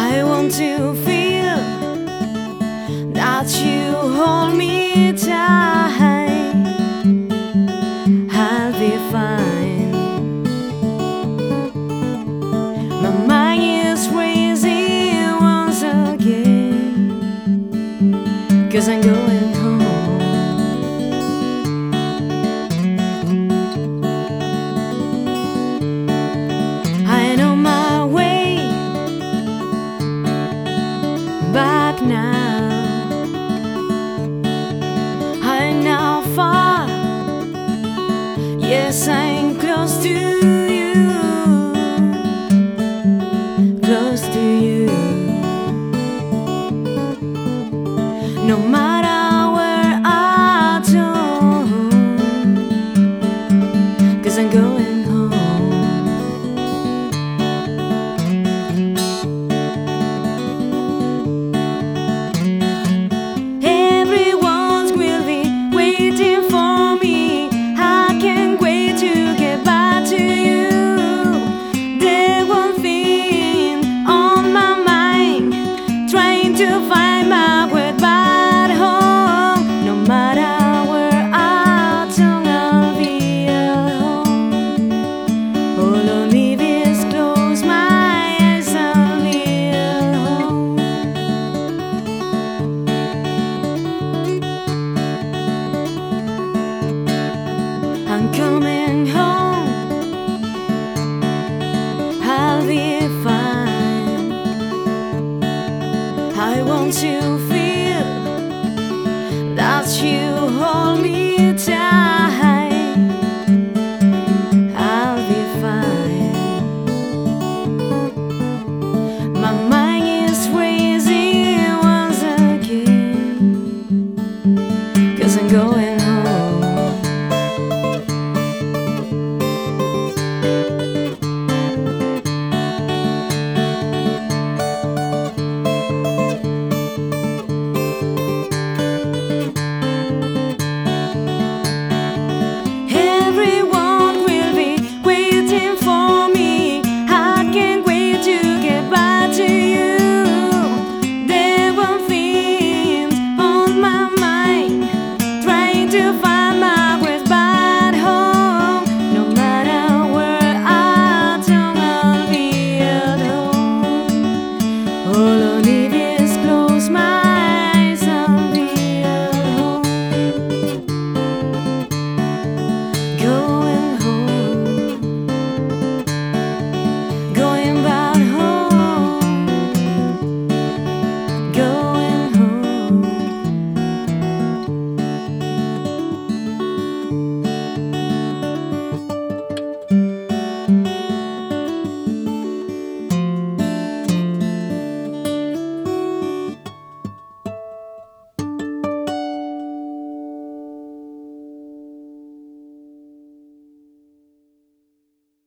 I want to feel that you hold me tight. I'll be fine. My mind is racing once again, 'cause I'm going home. I know my way back now. I'm now far, yes, I'm close to you, close to you. No matter where I turn, 'cause I'm going home. To find my way back home. No matter where I turn, I'll be alone. All I need is close my eyes, I'll be alone. I'm coming home, I'll be fine. I want to feel that you